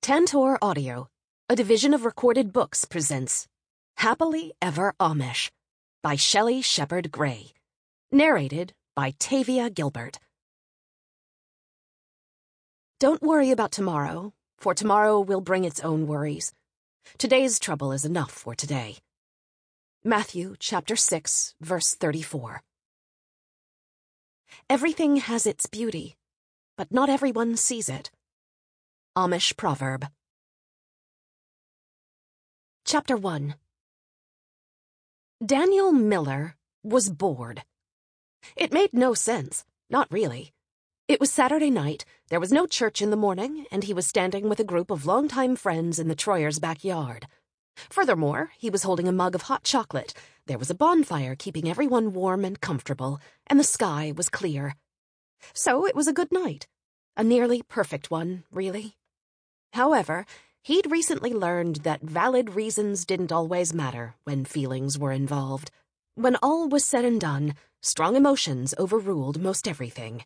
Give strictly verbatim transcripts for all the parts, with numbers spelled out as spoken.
Tantor Audio, a division of Recorded Books, presents Happily Ever Amish by Shelley Shepherd Gray. Narrated by Tavia Gilbert. Don't worry about tomorrow, for tomorrow will bring its own worries. Today's trouble is enough for today. Matthew chapter six, verse thirty-four. Everything has its beauty, but not everyone sees it. Amish Proverb. Chapter one. Daniel Miller was bored. It made no sense, not really. It was Saturday night, there was no church in the morning, and he was standing with a group of longtime friends in the Troyers' backyard. Furthermore, he was holding a mug of hot chocolate, there was a bonfire keeping everyone warm and comfortable, and the sky was clear. So it was a good night. A nearly perfect one, really. However, he'd recently learned that valid reasons didn't always matter when feelings were involved. When all was said and done, strong emotions overruled most everything.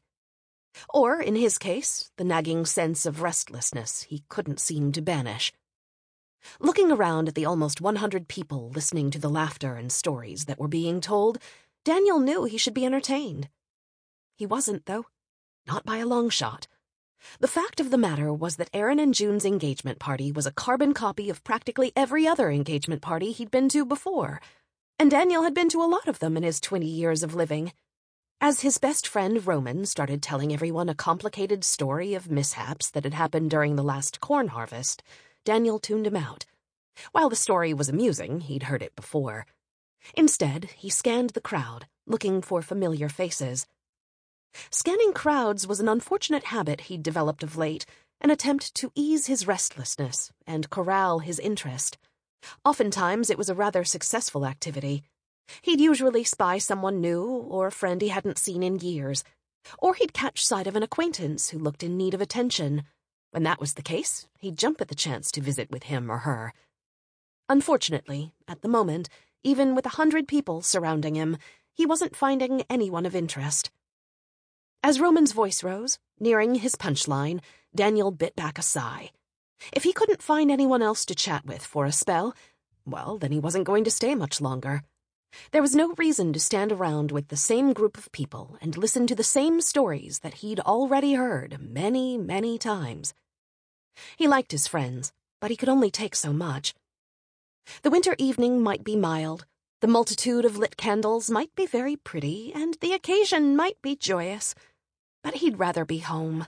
Or, in his case, the nagging sense of restlessness he couldn't seem to banish. Looking around at the almost one hundred people listening to the laughter and stories that were being told, Daniel knew he should be entertained. He wasn't, though. Not by a long shot. The fact of the matter was that Aaron and June's engagement party was a carbon copy of practically every other engagement party he'd been to before, and Daniel had been to a lot of them in his twenty years of living. As his best friend Roman started telling everyone a complicated story of mishaps that had happened during the last corn harvest, Daniel tuned him out. While the story was amusing, he'd heard it before. Instead, he scanned the crowd, looking for familiar faces. Scanning crowds was an unfortunate habit he'd developed of late, an attempt to ease his restlessness and corral his interest. Oftentimes it was a rather successful activity. He'd usually spy someone new or a friend he hadn't seen in years, or he'd catch sight of an acquaintance who looked in need of attention. When that was the case, he'd jump at the chance to visit with him or her. Unfortunately, at the moment, even with a hundred people surrounding him, he wasn't finding anyone of interest. As Roman's voice rose, nearing his punchline, Daniel bit back a sigh. If he couldn't find anyone else to chat with for a spell, well, then he wasn't going to stay much longer. There was no reason to stand around with the same group of people and listen to the same stories that he'd already heard many, many times. He liked his friends, but he could only take so much. The winter evening might be mild, the multitude of lit candles might be very pretty, and the occasion might be joyous, but he'd rather be home.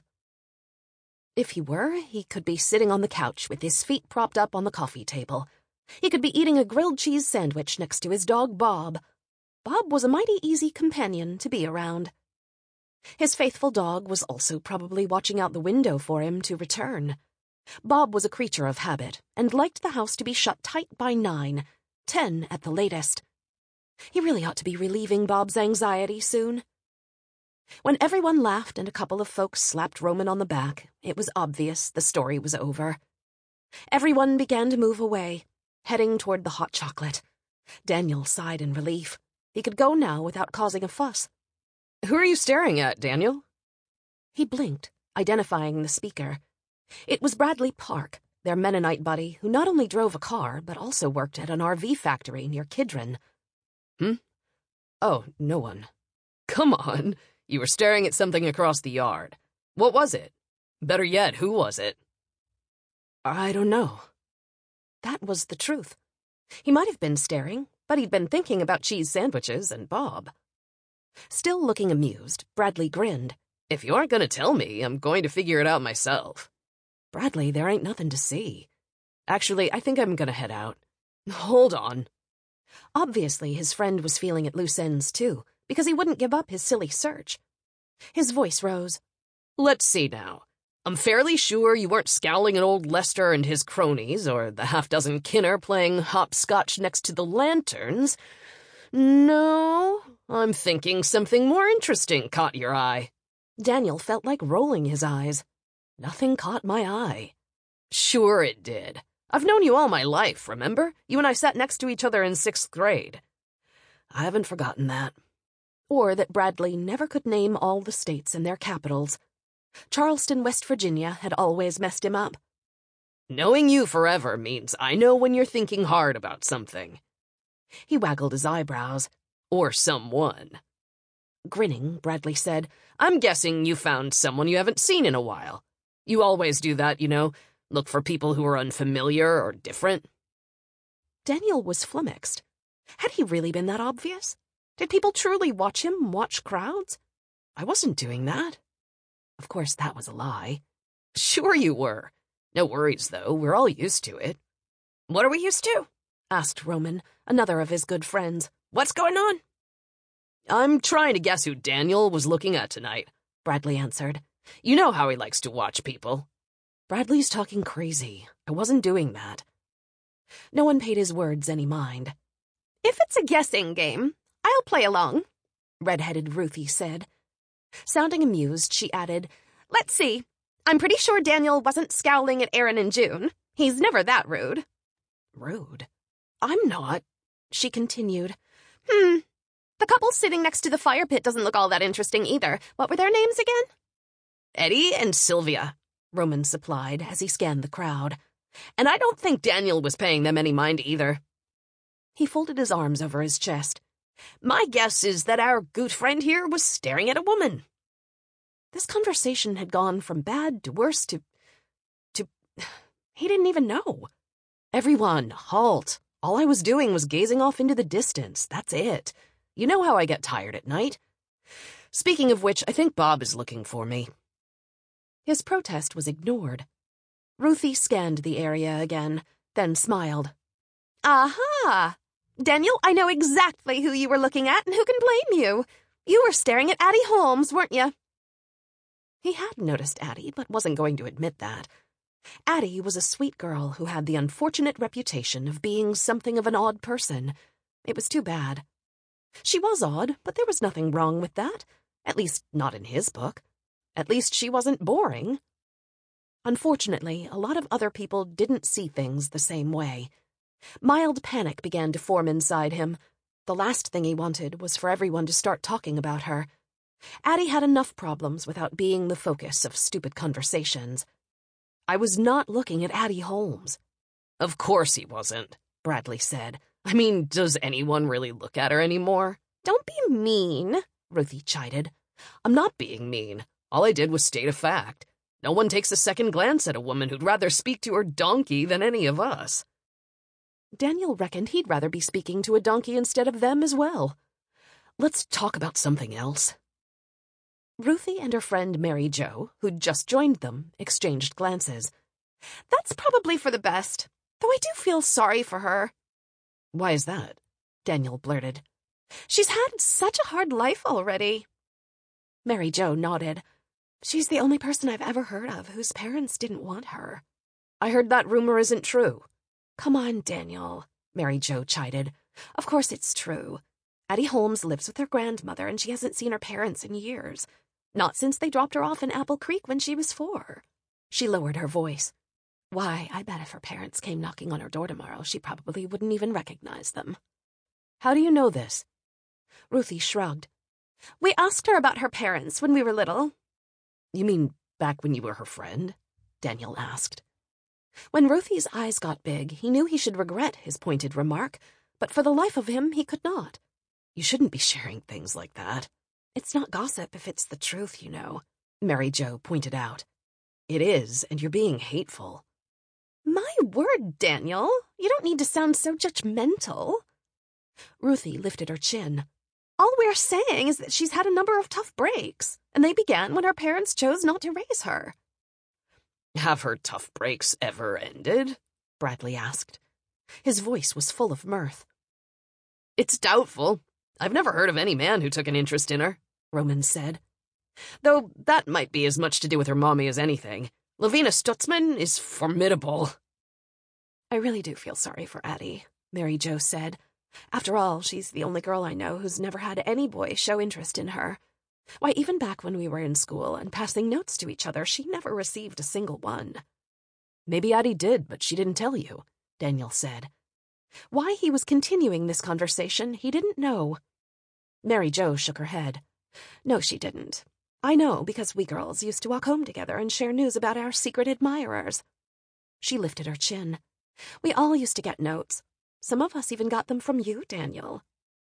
If he were, he could be sitting on the couch with his feet propped up on the coffee table. He could be eating a grilled cheese sandwich next to his dog Bob. Bob was a mighty easy companion to be around. His faithful dog was also probably watching out the window for him to return. Bob was a creature of habit, and liked the house to be shut tight by nine, ten at the latest. He really ought to be relieving Bob's anxiety soon. When everyone laughed and a couple of folks slapped Roman on the back, it was obvious the story was over. Everyone began to move away, heading toward the hot chocolate. Daniel sighed in relief. He could go now without causing a fuss. "Who are you staring at, Daniel?" He blinked, identifying the speaker. It was Bradley Park, their Mennonite buddy, who not only drove a car, but also worked at an R V factory near Kidron. Hmm? Oh, no one. Come on, you were staring at something across the yard. What was it? Better yet, who was it? I don't know. That was the truth. He might have been staring, but he'd been thinking about cheese sandwiches and Bob. Still looking amused, Bradley grinned. If you aren't going to tell me, I'm going to figure it out myself. Bradley, there ain't nothing to see. Actually, I think I'm going to head out. Hold on. Obviously, his friend was feeling at loose ends, too, because he wouldn't give up his silly search. His voice rose. Let's see now. I'm fairly sure you weren't scowling at old Lester and his cronies, or the half-dozen Kinner playing hopscotch next to the lanterns. No, I'm thinking something more interesting caught your eye. Daniel felt like rolling his eyes. Nothing caught my eye. Sure it did. I've known you all my life, remember? You and I sat next to each other in sixth grade. I haven't forgotten that. Or that Bradley never could name all the states and their capitals. Charleston, West Virginia had always messed him up. Knowing you forever means I know when you're thinking hard about something. He waggled his eyebrows. Or someone. Grinning, Bradley said, I'm guessing you found someone you haven't seen in a while. You always do that, you know, look for people who are unfamiliar or different. Daniel was flummoxed. Had he really been that obvious? Did people truly watch him watch crowds? I wasn't doing that. Of course, that was a lie. Sure you were. No worries, though. We're all used to it. What are we used to? Asked Roman, another of his good friends. What's going on? I'm trying to guess who Daniel was looking at tonight, Bradley answered. You know how he likes to watch people. Bradley's talking crazy. I wasn't doing that. No one paid his words any mind. If it's a guessing game, I'll play along, red-headed Ruthie said. Sounding amused, she added, Let's see. I'm pretty sure Daniel wasn't scowling at Aaron and June. He's never that rude. Rude? I'm not, she continued. Hmm. The couple sitting next to the fire pit doesn't look all that interesting either. What were their names again? Eddie and Sylvia, Roman supplied as he scanned the crowd. And I don't think Daniel was paying them any mind either. He folded his arms over his chest. My guess is that our good friend here was staring at a woman. This conversation had gone from bad to worse to... to... he didn't even know. Everyone, halt. All I was doing was gazing off into the distance. That's it. You know how I get tired at night. Speaking of which, I think Bob is looking for me. His protest was ignored. Ruthie scanned the area again, then smiled. Aha! Daniel, I know exactly who you were looking at and who can blame you. You were staring at Addie Holmes, weren't you? He had noticed Addie, but wasn't going to admit that. Addie was a sweet girl who had the unfortunate reputation of being something of an odd person. It was too bad. She was odd, but there was nothing wrong with that. At least, not in his book. At least she wasn't boring. Unfortunately, a lot of other people didn't see things the same way. Mild panic began to form inside him. The last thing he wanted was for everyone to start talking about her. Addie had enough problems without being the focus of stupid conversations. I was not looking at Addie Holmes. Of course he wasn't, Bradley said. I mean, does anyone really look at her anymore? Don't be mean, Ruthie chided. I'm not being mean. All I did was state a fact. No one takes a second glance at a woman who'd rather speak to her donkey than any of us. Daniel reckoned he'd rather be speaking to a donkey instead of them as well. Let's talk about something else. Ruthie and her friend Mary Jo, who'd just joined them, exchanged glances. That's probably for the best, though I do feel sorry for her. Why is that? Daniel blurted. She's had such a hard life already. Mary Jo nodded. She's the only person I've ever heard of whose parents didn't want her. I heard that rumor isn't true. Come on, Daniel, Mary Jo chided. Of course it's true. Addie Holmes lives with her grandmother and she hasn't seen her parents in years. Not since they dropped her off in Apple Creek when she was four. She lowered her voice. Why, I bet if her parents came knocking on her door tomorrow, she probably wouldn't even recognize them. How do you know this? Ruthie shrugged. We asked her about her parents when we were little. You mean back when you were her friend? Daniel asked. When Ruthie's eyes got big, he knew he should regret his pointed remark, but for the life of him, he could not. You shouldn't be sharing things like that. It's not gossip if it's the truth, you know, Mary Jo pointed out. It is, and you're being hateful. My word, Daniel. You don't need to sound so judgmental. Ruthie lifted her chin. All we're saying is that she's had a number of tough breaks, and they began when her parents chose not to raise her. Have her tough breaks ever ended? Bradley asked. His voice was full of mirth. It's doubtful. I've never heard of any man who took an interest in her, Roman said. Though that might be as much to do with her mommy as anything. Lavina Stutzman is formidable. I really do feel sorry for Addie, Mary Jo said. After all, she's the only girl I know who's never had any boy show interest in her. Why, even back when we were in school and passing notes to each other, she never received a single one. Maybe Addie did, but she didn't tell you, Daniel said. Why he was continuing this conversation, he didn't know. Mary Jo shook her head. No, she didn't. I know, because we girls used to walk home together and share news about our secret admirers. She lifted her chin. "We all used to get notes. Some of us even got them from you, Daniel."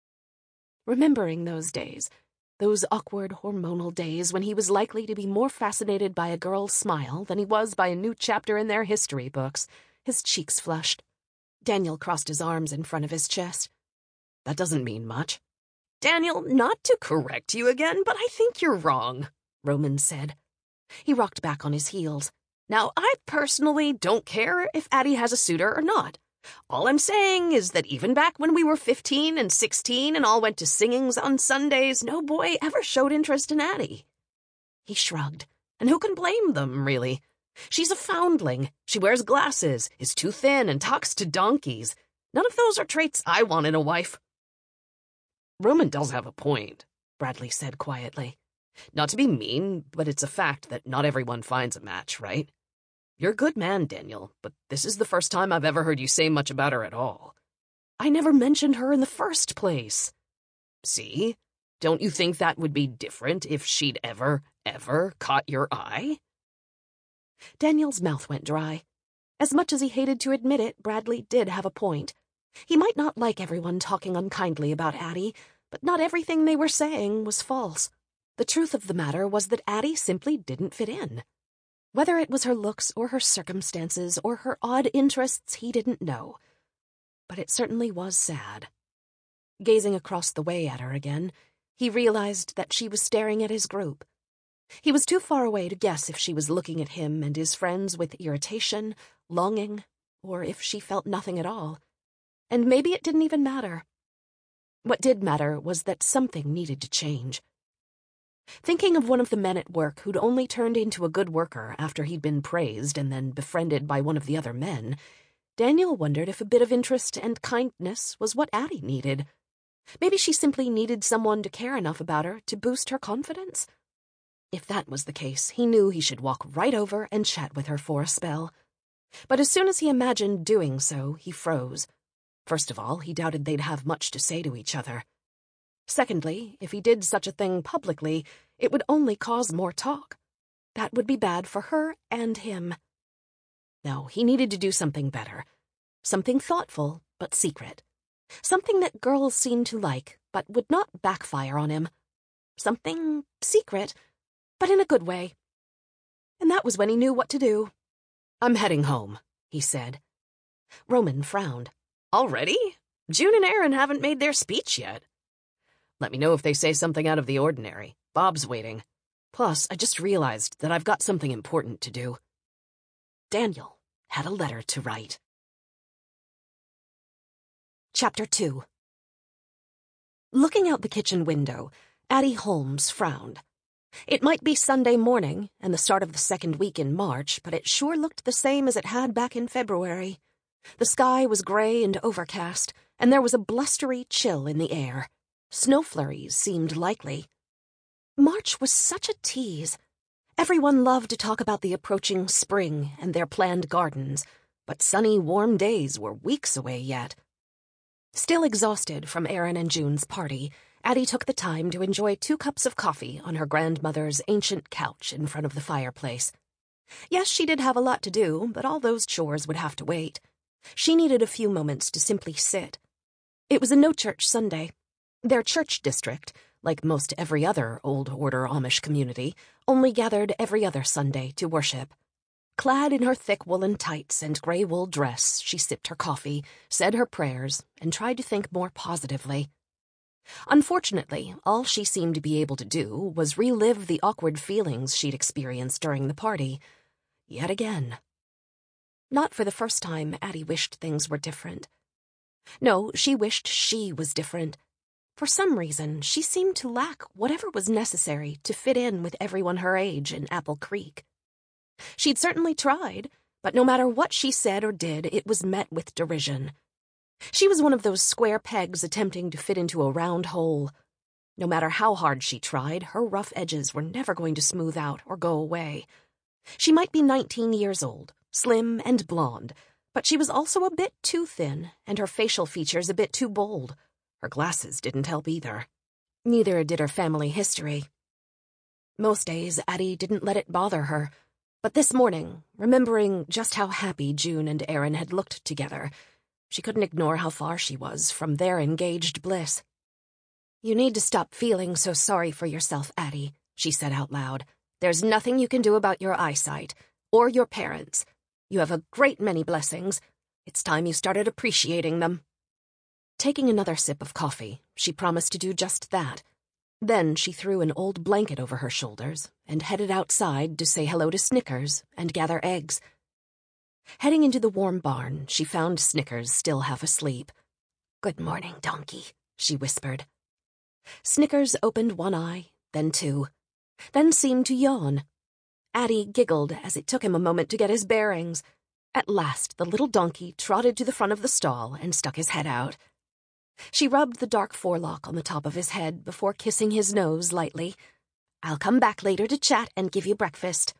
Remembering those days, those awkward hormonal days when he was likely to be more fascinated by a girl's smile than he was by a new chapter in their history books, his cheeks flushed. Daniel crossed his arms in front of his chest. "That doesn't mean much." "Daniel, not to correct you again, but I think you're wrong," Roman said. He rocked back on his heels. "Now, I personally don't care if Addie has a suitor or not. All I'm saying is that even back when we were fifteen and sixteen and all went to singings on Sundays, no boy ever showed interest in Addie." He shrugged. "And who can blame them, really? She's a foundling. She wears glasses, is too thin, and talks to donkeys. None of those are traits I want in a wife." "Roman does have a point," Bradley said quietly. "Not to be mean, but it's a fact that not everyone finds a match, right? You're a good man, Daniel, but this is the first time I've ever heard you say much about her at all." "I never mentioned her in the first place." "See? Don't you think that would be different if she'd ever, ever caught your eye?" Daniel's mouth went dry. As much as he hated to admit it, Bradley did have a point. He might not like everyone talking unkindly about Addie, but not everything they were saying was false. The truth of the matter was that Addie simply didn't fit in. Whether it was her looks or her circumstances or her odd interests, he didn't know. But it certainly was sad. Gazing across the way at her again, he realized that she was staring at his group. He was too far away to guess if she was looking at him and his friends with irritation, longing, or if she felt nothing at all. And maybe it didn't even matter. What did matter was that something needed to change. Thinking of one of the men at work who'd only turned into a good worker after he'd been praised and then befriended by one of the other men, Daniel wondered if a bit of interest and kindness was what Addie needed. Maybe she simply needed someone to care enough about her to boost her confidence. If that was the case, he knew he should walk right over and chat with her for a spell. But as soon as he imagined doing so, he froze. First of all, he doubted they'd have much to say to each other. Secondly, if he did such a thing publicly, it would only cause more talk. That would be bad for her and him. No, he needed to do something better. Something thoughtful, but secret. Something that girls seemed to like, but would not backfire on him. Something secret, but in a good way. And that was when he knew what to do. "I'm heading home," he said. Roman frowned. "Already? June and Aaron haven't made their speech yet." "Let me know if they say something out of the ordinary. Bob's waiting. Plus, I just realized that I've got something important to do." Daniel had a letter to write. Chapter two. Looking out the kitchen window, Addie Holmes frowned. It might be Sunday morning and the start of the second week in March, but it sure looked the same as it had back in February. The sky was gray and overcast, and there was a blustery chill in the air. Snow flurries seemed likely. March was such a tease. Everyone loved to talk about the approaching spring and their planned gardens, but sunny, warm days were weeks away yet. Still exhausted from Aaron and June's party, Addie took the time to enjoy two cups of coffee on her grandmother's ancient couch in front of the fireplace. Yes, she did have a lot to do, but all those chores would have to wait. She needed a few moments to simply sit. It was a no-church Sunday. Their church district, like most every other Old Order Amish community, only gathered every other Sunday to worship. Clad in her thick woolen tights and gray wool dress, she sipped her coffee, said her prayers, and tried to think more positively. Unfortunately, all she seemed to be able to do was relive the awkward feelings she'd experienced during the party. Yet again. Not for the first time, Addie wished things were different. No, she wished she was different. For some reason, she seemed to lack whatever was necessary to fit in with everyone her age in Apple Creek. She'd certainly tried, but no matter what she said or did, it was met with derision. She was one of those square pegs attempting to fit into a round hole. No matter how hard she tried, her rough edges were never going to smooth out or go away. She might be nineteen years old, slim and blonde, but she was also a bit too thin, and her facial features a bit too bold. Her glasses didn't help either. Neither did her family history. Most days, Addie didn't let it bother her. But this morning, remembering just how happy June and Aaron had looked together, she couldn't ignore how far she was from their engaged bliss. "You need to stop feeling so sorry for yourself, Addie," she said out loud. "There's nothing you can do about your eyesight, or your parents. You have a great many blessings. It's time you started appreciating them." Taking another sip of coffee, she promised to do just that. Then she threw an old blanket over her shoulders and headed outside to say hello to Snickers and gather eggs. Heading into the warm barn, she found Snickers still half asleep. "Good morning, donkey," she whispered. Snickers opened one eye, then two, then seemed to yawn. Addie giggled as it took him a moment to get his bearings. At last, the little donkey trotted to the front of the stall and stuck his head out. She rubbed the dark forelock on the top of his head before kissing his nose lightly. "I'll come back later to chat and give you breakfast."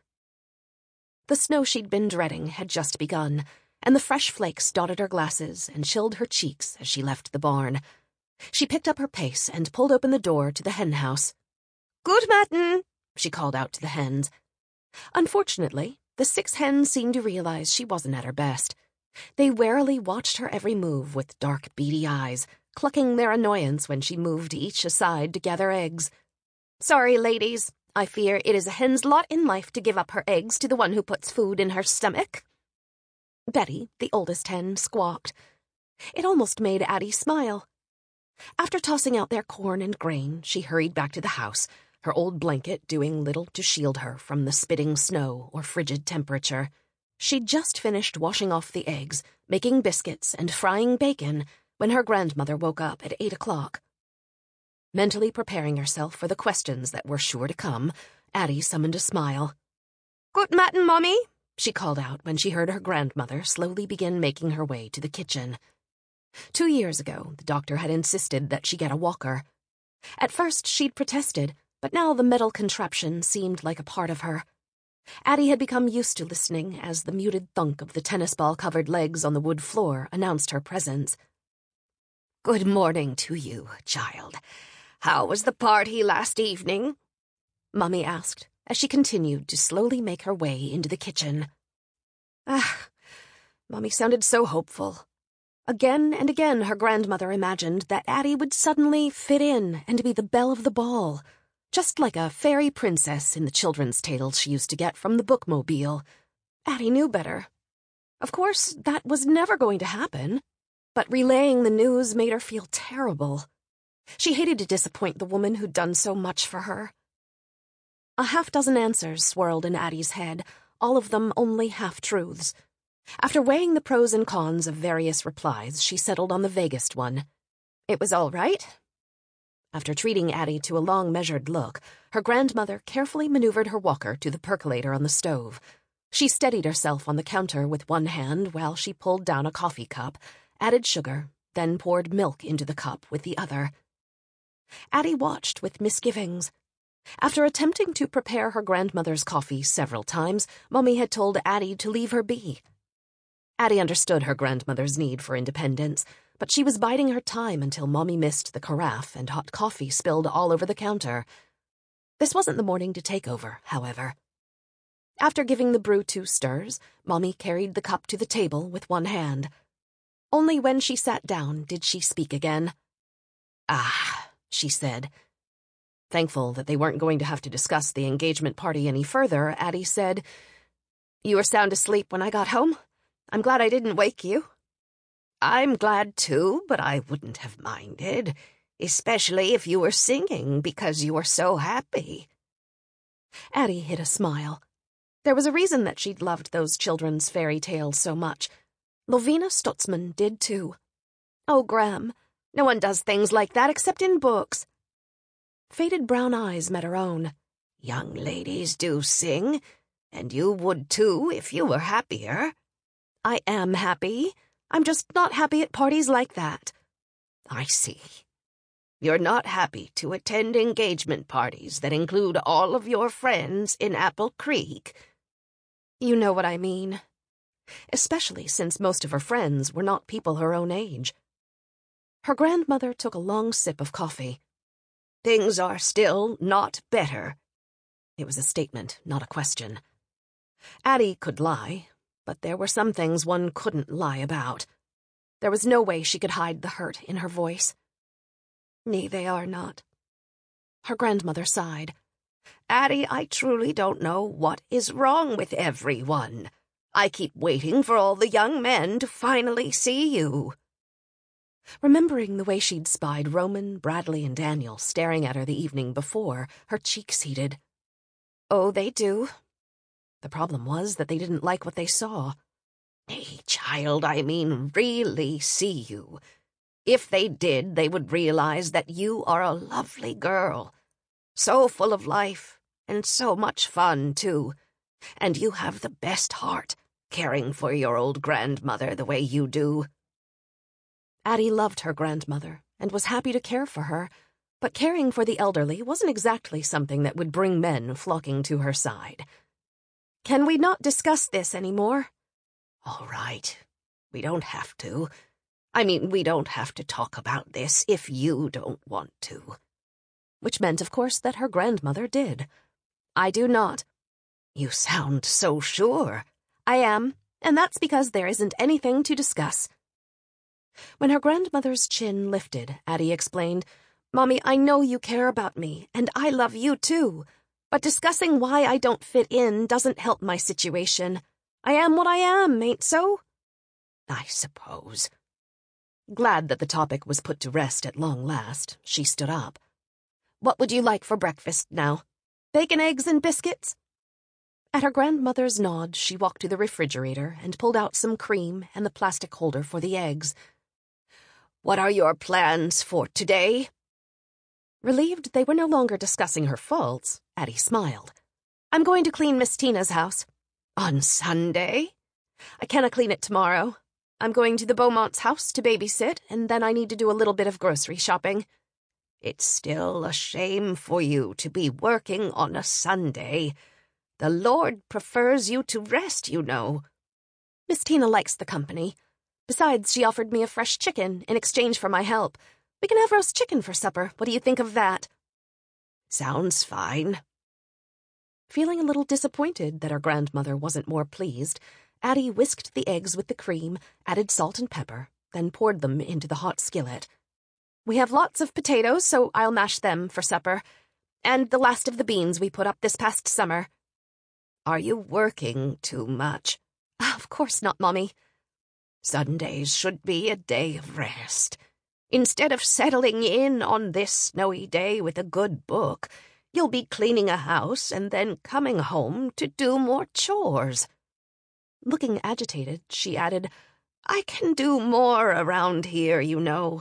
The snow she'd been dreading had just begun, and the fresh flakes dotted her glasses and chilled her cheeks as she left the barn. She picked up her pace and pulled open the door to the hen house. "Good matin," she called out to the hens. Unfortunately, the six hens seemed to realize she wasn't at her best. They warily watched her every move with dark, beady eyes, clucking their annoyance when she moved each aside to gather eggs. "Sorry, ladies. I fear it is a hen's lot in life to give up her eggs to the one who puts food in her stomach." Betty, the oldest hen, squawked. It almost made Addie smile. After tossing out their corn and grain, she hurried back to the house, her old blanket doing little to shield her from the spitting snow or frigid temperature. She'd just finished washing off the eggs, making biscuits, and frying bacon when her grandmother woke up at eight o'clock. Mentally preparing herself for the questions that were sure to come, Addie summoned a smile. "Good matin, Mommy," she called out when she heard her grandmother slowly begin making her way to the kitchen. Two years ago, the doctor had insisted that she get a walker. At first, she'd protested, but now the metal contraption seemed like a part of her. Addie had become used to listening as the muted thunk of the tennis ball-covered legs on the wood floor announced her presence. "Good morning to you, child. How was the party last evening?" Mummy asked, as she continued to slowly make her way into the kitchen. Ah, Mummy sounded so hopeful. Again and again her grandmother imagined that Addie would suddenly fit in and be the belle of the ball, just like a fairy princess in the children's tales she used to get from the bookmobile. Addie knew better. Of course, that was never going to happen, but relaying the news made her feel terrible. She hated to disappoint the woman who'd done so much for her. A half-dozen answers swirled in Addie's head, all of them only half-truths. After weighing the pros and cons of various replies, she settled on the vaguest one. It was all right. After treating Addie to a long, measured look, her grandmother carefully maneuvered her walker to the percolator on the stove. She steadied herself on the counter with one hand while she pulled down a coffee cup, added sugar, then poured milk into the cup with the other. Addie watched with misgivings. After attempting to prepare her grandmother's coffee several times, Mummy had told Addie to leave her be. Addie understood her grandmother's need for independence, but she was biding her time until Mommy missed the carafe and hot coffee spilled all over the counter. This wasn't the morning to take over, however. After giving the brew two stirs, Mommy carried the cup to the table with one hand. Only when she sat down did she speak again. "Ah," she said. Thankful that they weren't going to have to discuss the engagement party any further, Addie said, "You were sound asleep when I got home. I'm glad I didn't wake you." "I'm glad too, but I wouldn't have minded, especially if you were singing because you were so happy." Addie hid a smile. There was a reason that she'd loved those children's fairy tales so much. Lovina Stutzman did too. "Oh, Gram, no one does things like that except in books." Faded brown eyes met her own. "Young ladies do sing, and you would too if you were happier." "I am happy. I'm just not happy at parties like that." "I see. You're not happy to attend engagement parties that include all of your friends in Apple Creek." "You know what I mean. Especially since most of her friends were not people her own age." Her grandmother took a long sip of coffee. "Things are still not better." It was a statement, not a question. Addie could lie, but there were some things one couldn't lie about. There was no way she could hide the hurt in her voice. "Nee, they are not." Her grandmother sighed. "Addie, I truly don't know what is wrong with everyone. I keep waiting for all the young men to finally see you." Remembering the way she'd spied Roman, Bradley, and Daniel staring at her the evening before, her cheeks heated. Oh, they do. The problem was that they didn't like what they saw. "Hey, child, I mean really see you. If they did, they would realize that you are a lovely girl. So full of life, and so much fun, too. And you have the best heart, caring for your old grandmother the way you do." Addie loved her grandmother and was happy to care for her, but caring for the elderly wasn't exactly something that would bring men flocking to her side. "Can we not discuss this anymore?" "All right. We don't have to. I mean, we don't have to talk about this if you don't want to." Which meant, of course, that her grandmother did. "I do not." "You sound so sure." "I am, and that's because there isn't anything to discuss." When her grandmother's chin lifted, Addie explained, "Mommy, I know you care about me, and I love you too. But discussing why I don't fit in doesn't help my situation. I am what I am, ain't so?" "I suppose." Glad that the topic was put to rest at long last, she stood up. "What would you like for breakfast now? Bacon, eggs, and biscuits?" At her grandmother's nod, she walked to the refrigerator and pulled out some cream and the plastic holder for the eggs. "What are your plans for today?" Relieved they were no longer discussing her faults, Addie smiled. "I'm going to clean Miss Tina's house." "On Sunday?" "I canna clean it tomorrow. I'm going to the Beaumont's house to babysit, and then I need to do a little bit of grocery shopping." "It's still a shame for you to be working on a Sunday. The Lord prefers you to rest, you know." "Miss Tina likes the company. Besides, she offered me a fresh chicken in exchange for my help. We can have roast chicken for supper. What do you think of that?" "Sounds fine." Feeling a little disappointed that her grandmother wasn't more pleased, Addie whisked the eggs with the cream, added salt and pepper, then poured them into the hot skillet. "We have lots of potatoes, so I'll mash them for supper. And the last of the beans we put up this past summer." "Are you working too much?" "Of course not, Mommy." "Sundays should be a day of rest. Instead of settling in on this snowy day with a good book, you'll be cleaning a house and then coming home to do more chores." Looking agitated, she added, "I can do more around here, you know."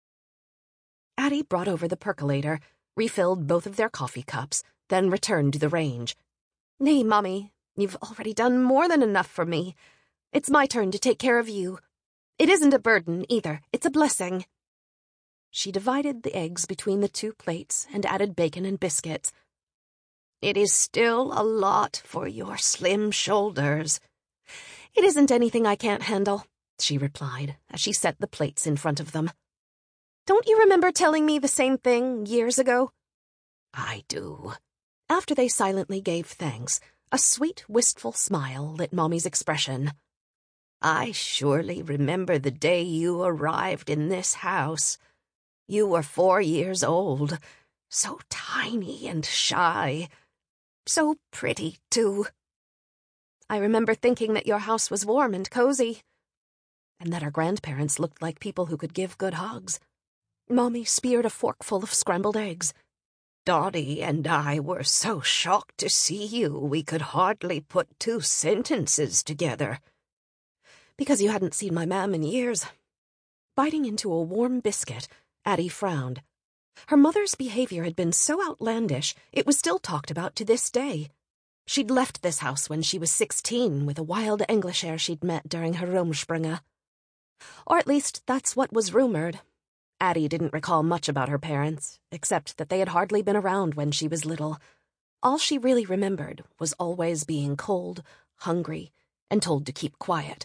Addie brought over the percolator, refilled both of their coffee cups, then returned to the range. "Nay, Mommy, you've already done more than enough for me. It's my turn to take care of you. It isn't a burden, either. It's a blessing." She divided the eggs between the two plates and added bacon and biscuits. "It is still a lot for your slim shoulders." "It isn't anything I can't handle," she replied as she set the plates in front of them. "Don't you remember telling me the same thing years ago?" "I do." After they silently gave thanks, a sweet, wistful smile lit Mommy's expression. "I surely remember the day you arrived in this house. You were four years old, so tiny and shy. So pretty, too." "I remember thinking that your house was warm and cozy, and that our grandparents looked like people who could give good hugs." Mommy speared a forkful of scrambled eggs. "Dottie and I were so shocked to see you we could hardly put two sentences together." "Because you hadn't seen my mam in years." Biting into a warm biscuit, Addie frowned. Her mother's behavior had been so outlandish, it was still talked about to this day. She'd left this house when she was sixteen with a wild Englisher she'd met during her Rumspringa. Or at least that's what was rumored. Addie didn't recall much about her parents, except that they had hardly been around when she was little. All she really remembered was always being cold, hungry, and told to keep quiet.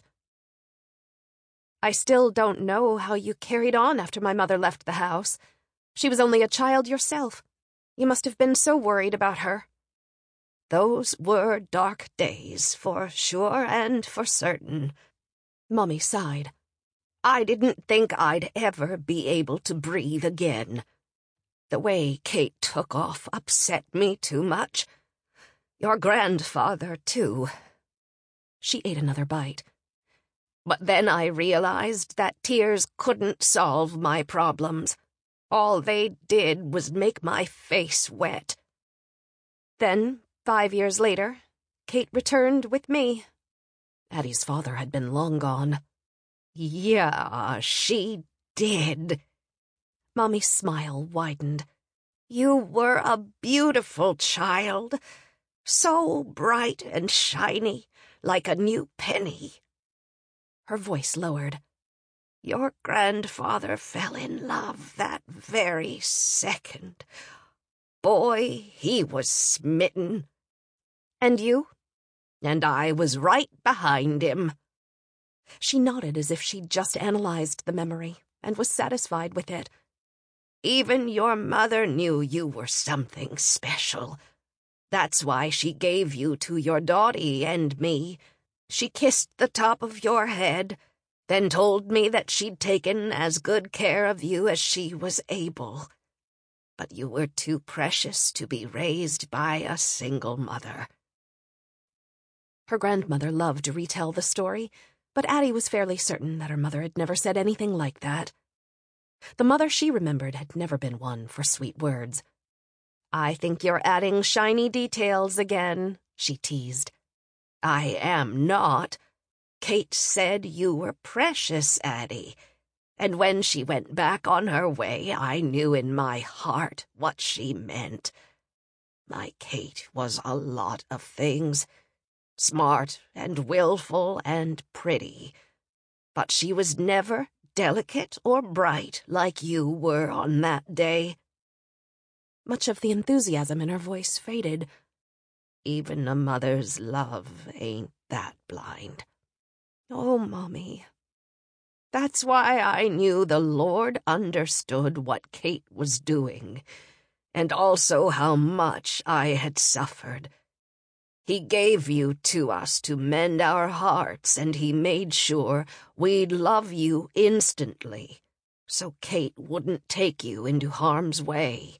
"I still don't know how you carried on after my mother left the house. She was only a child yourself. You must have been so worried about her." Those were dark days, for sure and for certain. Mummy sighed. I didn't think I'd ever be able to breathe again. The way Kate took off upset me too much. Your grandfather, too. She ate another bite. But then I realized that tears couldn't solve my problems. All they did was make my face wet. Then, five years later, Kate returned with me. Addie's father had been long gone. Yeah, she did. Mommy's smile widened. You were a beautiful child, so bright and shiny, like a new penny. Her voice lowered. Your grandfather fell in love that very second. Boy, he was smitten. And you? And I was right behind him. She nodded as if she'd just analyzed the memory and was satisfied with it. Even your mother knew you were something special. That's why she gave you to your Dottie and me. She kissed the top of your head, then told me that she'd taken as good care of you as she was able. But you were too precious to be raised by a single mother. Her grandmother loved to retell the story, but Addie was fairly certain that her mother had never said anything like that. The mother she remembered had never been one for sweet words. I think you're adding shiny details again, she teased. I am not. Kate said you were precious, Addie. And when she went back on her way, I knew in my heart what she meant. My Kate was a lot of things. Smart and willful and pretty. But she was never delicate or bright like you were on that day. Much of the enthusiasm in her voice faded. Even a mother's love ain't that blind. Oh, Mommy. That's why I knew the Lord understood what Kate was doing, and also how much I had suffered. He gave you to us to mend our hearts, and he made sure we'd love you instantly, so Kate wouldn't take you into harm's way.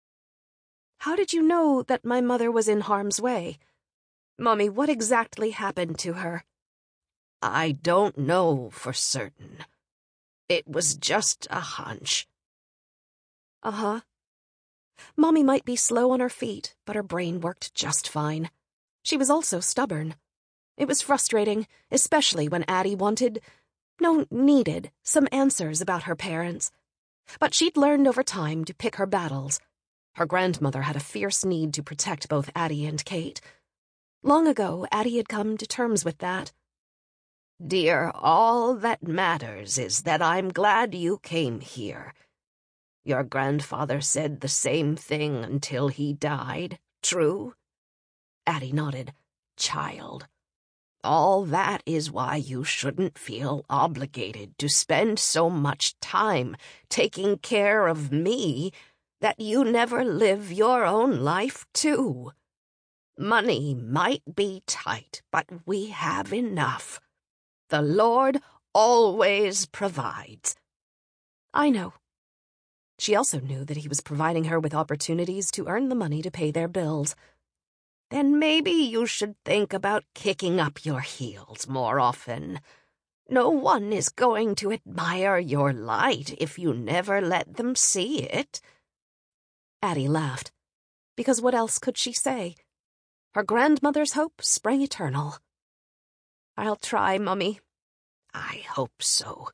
How did you know that my mother was in harm's way? Mommy, what exactly happened to her? I don't know for certain. It was just a hunch. Uh-huh. Mommy might be slow on her feet, but her brain worked just fine. She was also stubborn. It was frustrating, especially when Addie wanted, no, needed, some answers about her parents. But she'd learned over time to pick her battles. Her grandmother had a fierce need to protect both Addie and Kate. Long ago, Addie had come to terms with that. Dear, all that matters is that I'm glad you came here. Your grandfather said the same thing until he died, true? Addie nodded. Child. All that is why you shouldn't feel obligated to spend so much time taking care of me that you never live your own life, too. Money might be tight, but we have enough. The Lord always provides. I know. She also knew that he was providing her with opportunities to earn the money to pay their bills. Then maybe you should think about kicking up your heels more often. No one is going to admire your light if you never let them see it. Addie laughed, because what else could she say? Her grandmother's hope sprang eternal. I'll try, Mummy. I hope so.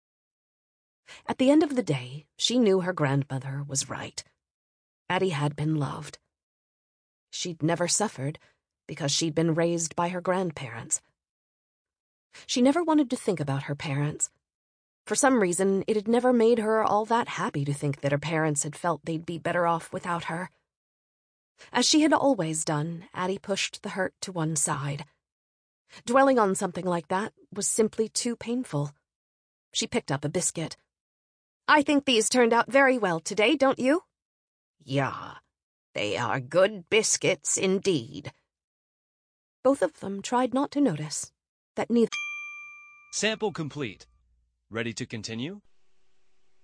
At the end of the day, she knew her grandmother was right. Addie had been loved. She'd never suffered because she'd been raised by her grandparents. She never wanted to think about her parents. For some reason, it had never made her all that happy to think that her parents had felt they'd be better off without her. As she had always done, Addie pushed the hurt to one side. Dwelling on something like that was simply too painful. She picked up a biscuit. I think these turned out very well today, don't you? Yeah, they are good biscuits indeed, Both of them tried not to notice that neither... Sample complete. Ready to continue?